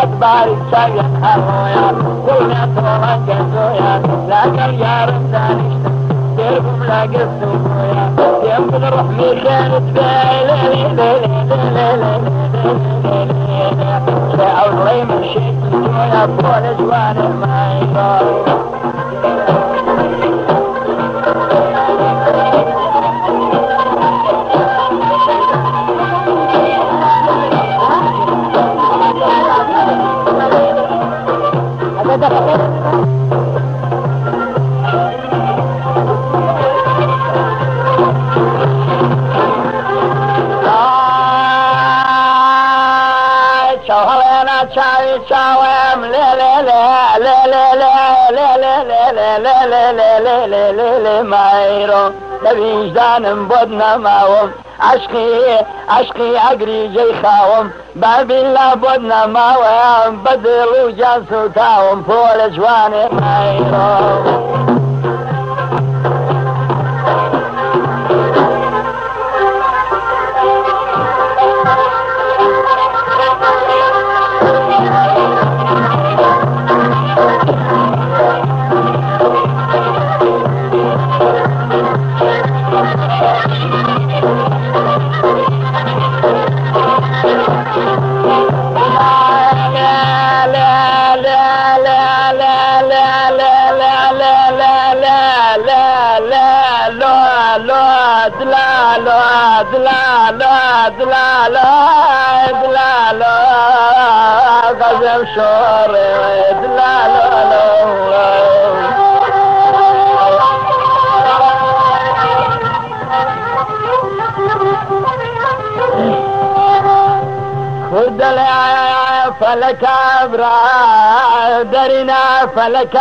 أدباري سايا هرويا كلنا طولان جزويا لكن الجارم دانشتا ديركم لا قصويا يمكن نروح ميخانة باي أو ريم الشيء يا فول جوان ما يقول شاوي شاوم لا لا لا لا لا لا لا لا لا لا لا لا لا لا لا لا ما يرو نبي وجدان بدنا معهم عشقي أقري جي خاوم بابي الله بدنا معهم بدل وجاسو تاهم فول جواني ما يرو قزم شور خد فلك ابرا درنا فلك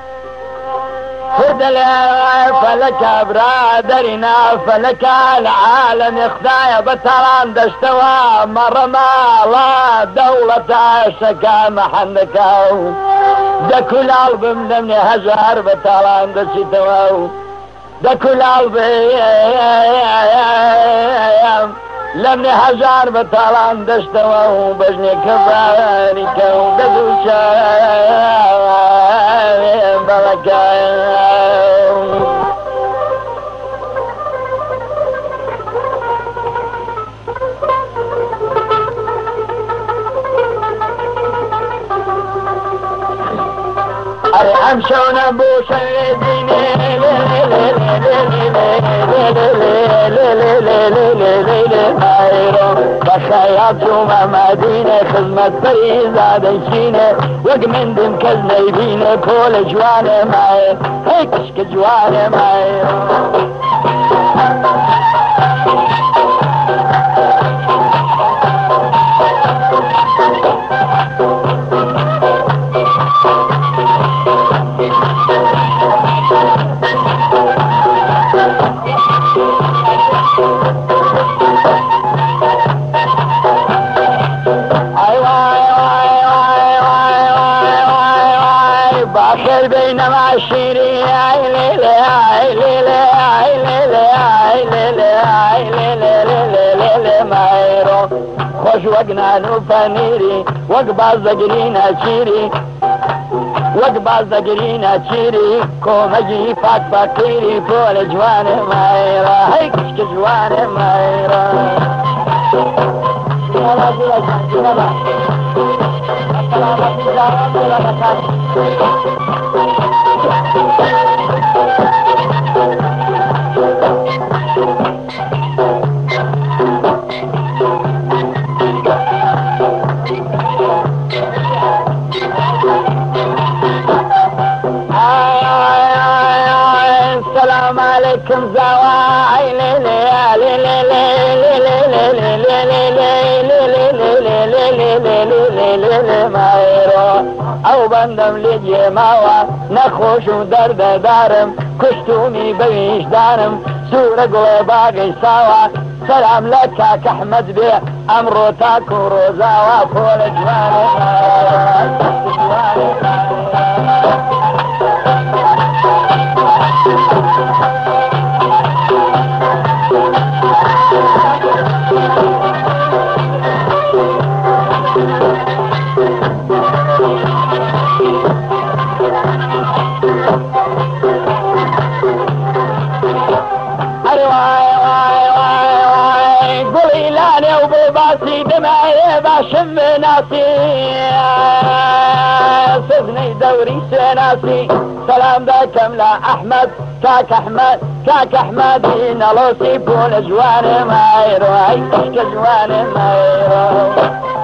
خد فلك برادرنا فلك العالم يخدايا بطلان دشتوا مرة ما لا دولة شكا محنك ده كل قلب مني هزار بطلان دشتوا ده كل قلب لمني هزار بطلان دشتوا بجني كبارك وقدوشا بلكا أمشون أبوش الديني بخياط يوم مدينة خدمة فريزة دنشينة وقمن دم كذنبينة كل جوانة معي هيكش كجوانة معي بينما الشيري خوش وقنا نوفانيري وقبا زقرين أشيري وقبا زقرين أشيري كومجي فاك فاكيري فول جوان مايرا هيك جوان مايرا السلام عليكم زواعي او بندم لجي ماوا نخوش درد دارم كشتومي بويش دارم سورة قوي باقي ساوا سلام لك احمد بي امرو تاكو روزاوا فول جواني سووري سناسي سلام داكم لا أحمد كاك أحمد كاك أحمد نلوسي بول جوان مايرو هاي كشك جوان مايرو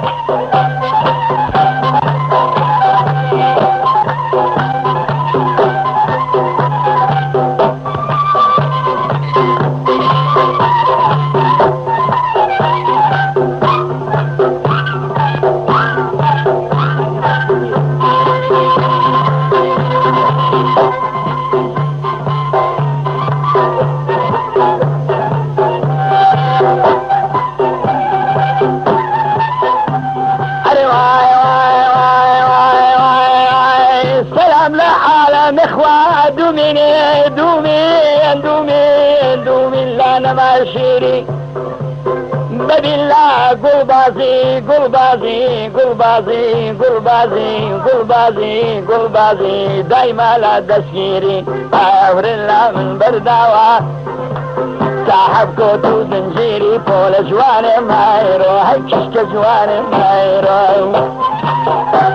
دومي لا ماشيري بالله قل بازي قل بازي قل بازي قل بازي قل بازي قل بازي دايما لا تسكيري أفر الله من برداوة صاحب كوتو زنجيري بول جوان مايرو هيك جوان مايرو